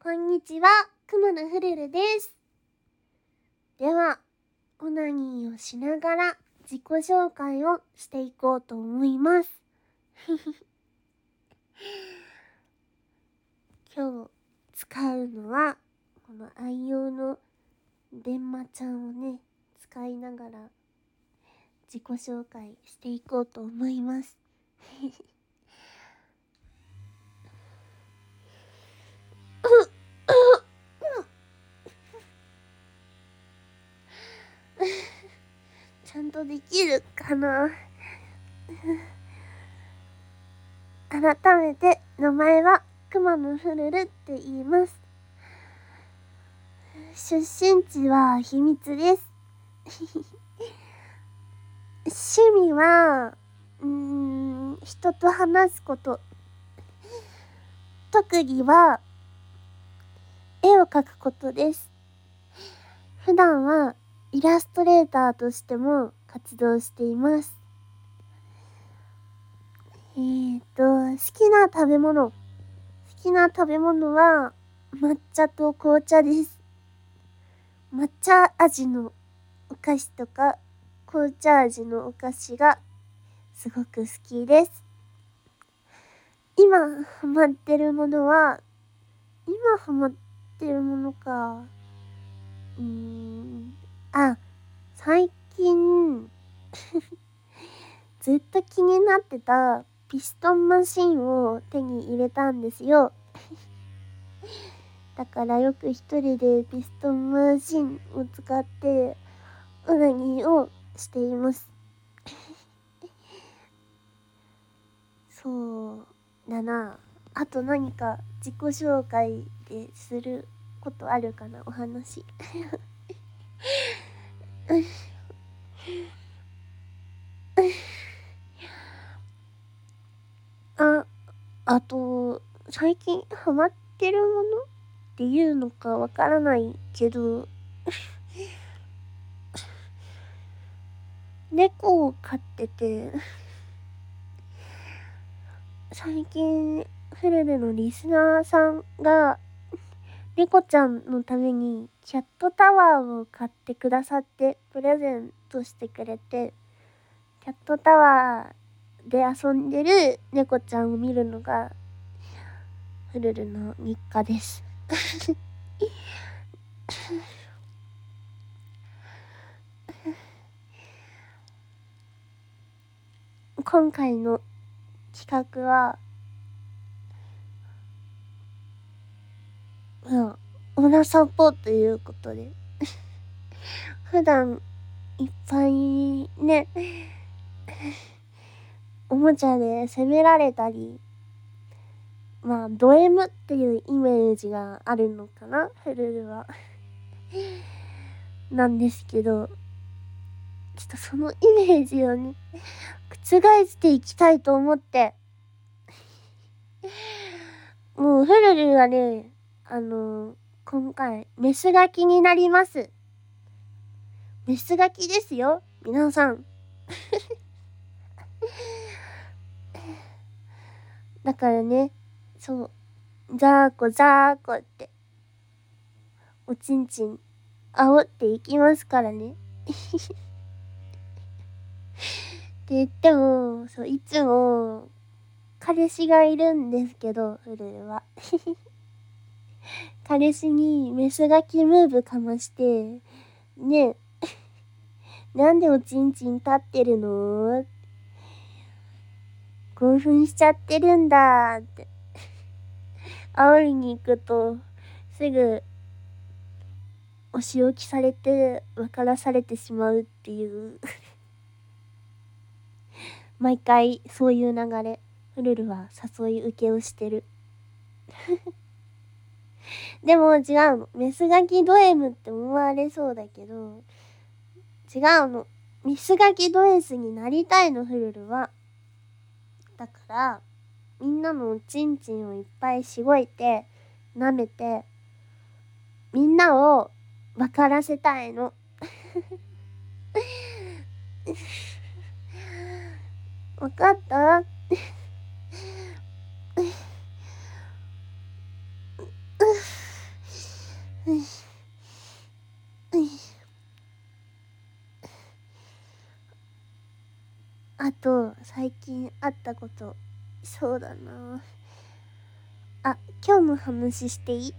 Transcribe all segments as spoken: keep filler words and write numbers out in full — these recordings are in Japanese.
こんにちは、くまのふるるです。では、オナニーをしながら自己紹介をしていこうと思います。今日使うのは、この愛用の電マちゃんをね、使いながら自己紹介していこうと思います。ちゃんとできるかな。改めて名前はくまのふるるって言います。出身地は秘密です。趣味はうーん人と話すこと。特技は絵を描くことです。普段はイラストレーターとしても活動しています。えーと好きな食べ物好きな食べ物は抹茶と紅茶です。抹茶味のお菓子とか紅茶味のお菓子がすごく好きです。今ハマってるものは今ハマってるものかうーんあ最近ずっと気になってたピストンマシンを手に入れたんですよ。だからよく一人でピストンマシンを使ってうなぎをしています。そうだな。あと何か自己紹介ですることあるかな、お話。あ、あと最近ハマってるものっていうのかわからないけど猫を飼ってて最近フルルのリスナーさんが猫ちゃんのためにキャットタワーを買ってくださってプレゼントしてくれて、キャットタワーで遊んでる猫ちゃんを見るのがフルルの日課です。今回の企画はうん、オナ散歩ということで普段いっぱいねおもちゃで責められたり、まあド M っていうイメージがあるのかな、フルルはなんですけど、ちょっとそのイメージをね覆していきたいと思ってもうフルルはねあのー、今回メスガキになります。メスガキですよ皆さんだからね、そうザーコザーコっておちんちん煽っていきますからねって言ってもそういつも彼氏がいるんですけど、フルルは彼氏にメスガキムーブかましてねなんでおちんちん立ってるの興奮しちゃってるんだって煽りに行くとすぐお仕置きされて分からされてしまうっていう毎回そういう流れ。フルルは誘い受けをしてるでも違うの。メスガキド M って思われそうだけど違うの。メスガキド S になりたいの、フルルは。だからみんなのおちんちんをいっぱいしごいて舐めてみんなを分からせたいのわかったあと最近あったこと、そうだなあ、今日の話していい？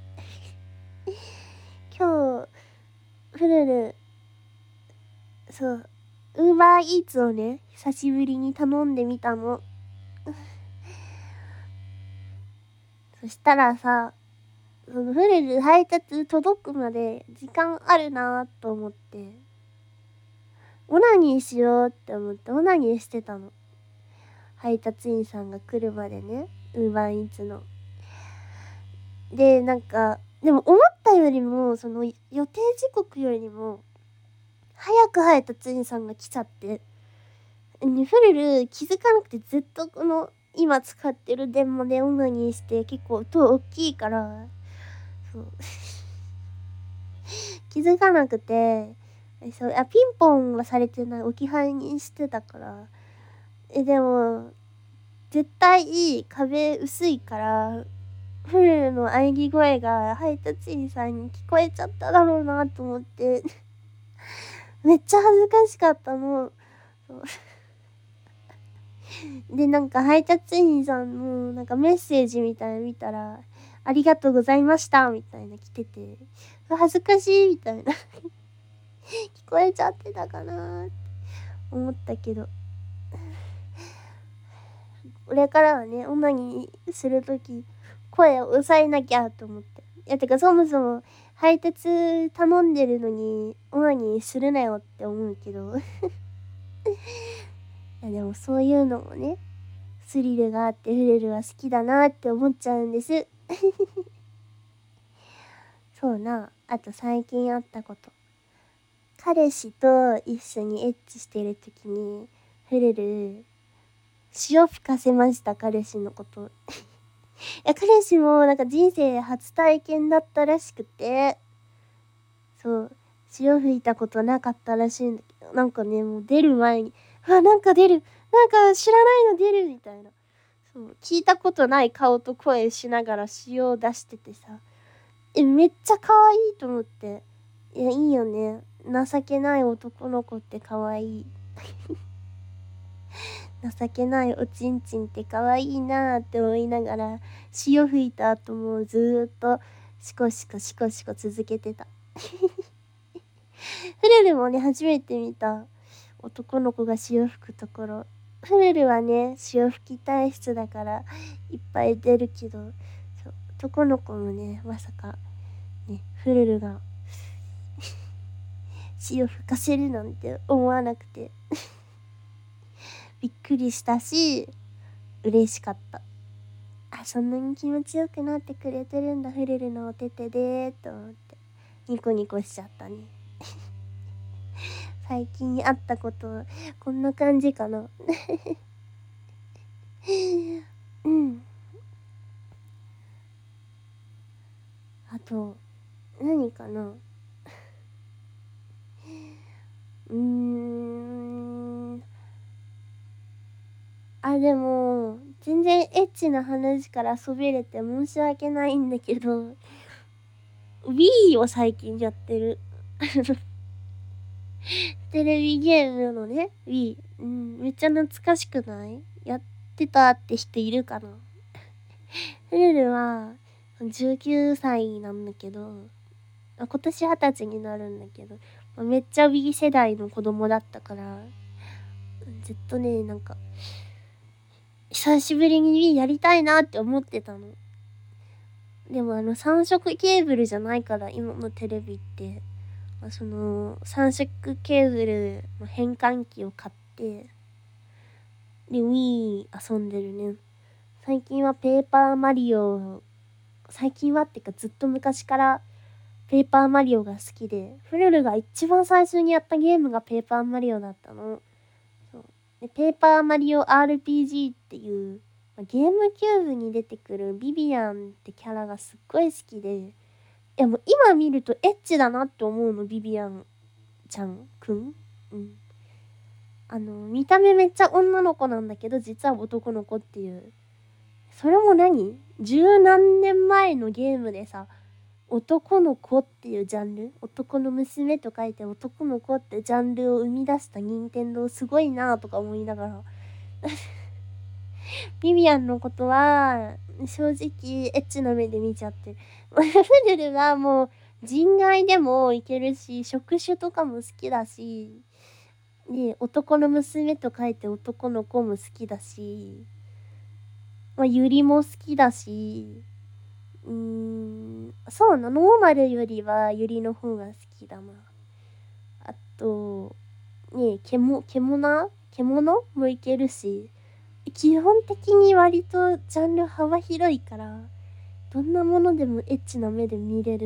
今日フルル、そうウーバーイーツをね久しぶりに頼んでみたの。そしたらさ、そのフルル配達届くまで時間あるなと思ってオナニーしようって思ってオナニーしてたの。配達員さんが来るまでね、ウーバーイーツの。でなんかでも思ったよりもその予定時刻よりも早く配達員さんが来ちゃって、フルル気づかなくてずっとこの今使ってる電話でオナニーして結構音大きいからそう気づかなくて、そうあピンポンはされてない置き配にしてたから、えでも絶対壁薄いからフルルの喘ぎ声が配達員さんに聞こえちゃっただろうなと思ってめっちゃ恥ずかしかったの。でなんか配達員さんのなんかメッセージみたいな見たらありがとうございましたみたいな来てて、恥ずかしいみたいな聞こえちゃってたかなって思ったけど、俺からはねオナニーするとき声を抑えなきゃと思って、いやてかそもそも配達頼んでるのにオナニーするなよって思うけどいやでもそういうのもねスリルがあってフルルは好きだなって思っちゃうんですそうなあと最近あったこと、彼氏と一緒にエッチしてる時にフルル塩吹かせました。彼氏のこといや彼氏もなんか人生初体験だったらしくて、そう塩吹いたことなかったらしいんだけど、なんかねもう出る前にあなんか出るなんか知らないの出るみたいな、そう聞いたことない顔と声しながら塩を出しててさ、えめっちゃ可愛いと思って、いやいいよね、情けない男の子って可愛い情けないおちんちんって可愛いなーって思いながら塩吹いた後もずーっとシコシコシコシコ続けてたフレルもね初めて見た男の子が潮吹くところ。フレルはね潮吹き体質だからいっぱい出るけど、そう男の子もねまさかねフレルが潮吹かせるなんて思わなくてびっくりしたし嬉しかった。あそんなに気持ちよくなってくれてるんだフレルのお手手でと思ってニコニコしちゃったね最近あったことこんな感じかなうんあと何かなうーんあでも全然エッチな話からそびれて申し訳ないんだけど Wii を最近やってるテレビゲームのね Wii、うん、めっちゃ懐かしくない？やってたって人いるかなフルルはじゅうきゅうさいなんだけど、今年はたちになるんだけど、めっちゃ Wii 世代の子供だったからずっとねなんか久しぶりに Wii やりたいなって思ってたの。でもあのさん色ケーブルじゃないから今のテレビって、まあ、そのさん色ケーブルの変換器を買ってで Wii 遊んでるね。最近はペーパーマリオ、最近はってかずっと昔からペーパーマリオが好きで、フルルが一番最初にやったゲームがペーパーマリオだったの。そうでペーパーマリオ アールピージー っていうゲームキューブに出てくるビビアンってキャラがすっごい好きで、いやもう今見るとエッチだなって思うの、ビビアンちゃんくん。うんあの見た目めっちゃ女の子なんだけど実は男の子っていう、それも何十何年前のゲームでさ男の子っていうジャンル、男の娘と書いて男の子ってジャンルを生み出した任天堂すごいなとか思いながらビビアンのことは正直エッチな目で見ちゃってる。フルルはもう人外でもいけるし、触手とかも好きだし、で男の娘と書いて男の子も好きだし、まあ、ユリも好きだし、うーん、そうな、ノーマルよりはユリの方が好きだな。あと、ねえ、ケモ、ケモナ獣もいけるし、基本的に割とジャンル幅広いから、どんなものでもエッチな目で見れる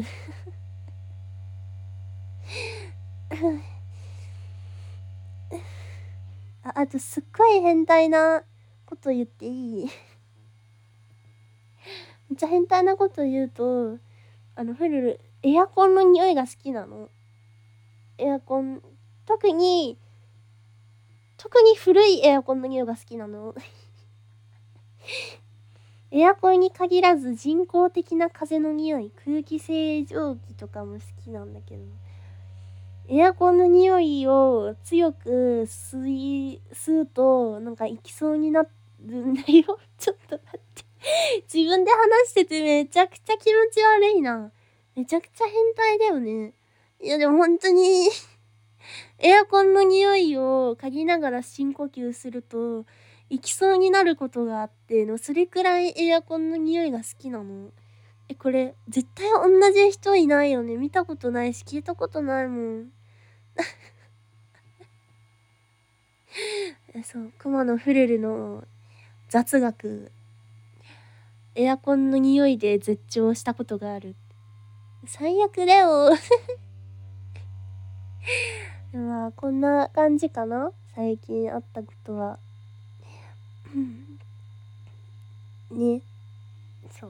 あ、あとすっごい変態なこと言っていいめっちゃ変態なこと言うと、あの、フルル、エアコンの匂いが好きなの。エアコン、特に、特に古いエアコンの匂いが好きなの。エアコンに限らず人工的な風の匂い、空気清浄機とかも好きなんだけど、エアコンの匂いを強く吸い、吸うと、なんか行きそうになるんだよ。ちょっと待って。自分で話しててめちゃくちゃ気持ち悪いな。めちゃくちゃ変態だよね。いやでも本当にエアコンの匂いを嗅ぎながら深呼吸すると、行きそうになることがあっての、それくらいエアコンの匂いが好きなの。え、これ、絶対同じ人いないよね。見たことないし、聞いたことないもん。そう、熊野フルルの雑学。エアコンの匂いで絶頂したことがある。最悪だよ。まあ、こんな感じかな最近あったことは。ね。そう。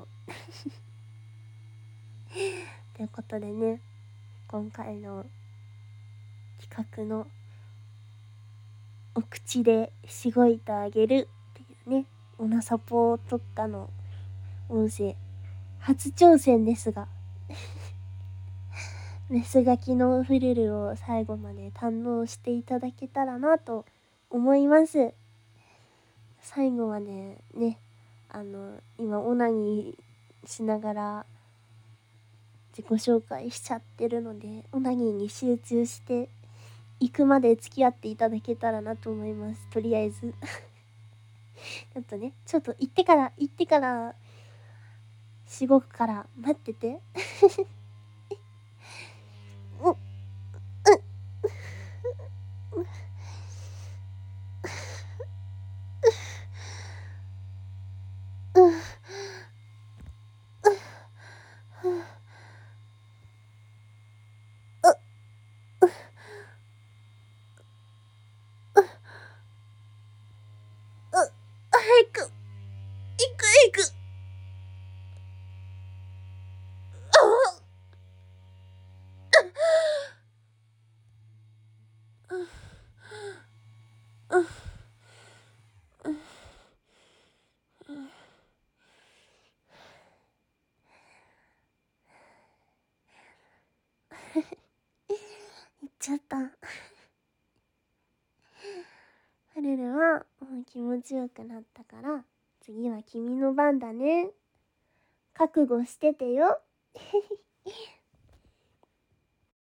ということでね、今回の企画のお口でしごいてあげるっていうね、オナサポ特化の音声、初挑戦ですが、メスガキのフルルを最後まで堪能していただけたらなと思います。最後までね、あの、今オナニーしながら自己紹介しちゃってるので、オナニーに集中して行くまで付き合っていただけたらなと思います。とりあえず。ちょっとね、ちょっと行ってから、行ってから、しごくから待ってて。う、う、う、う、早く、行く行く。行っちゃった。フルルはもう気持ちよくなったから、次は君の番だね。覚悟しててよ。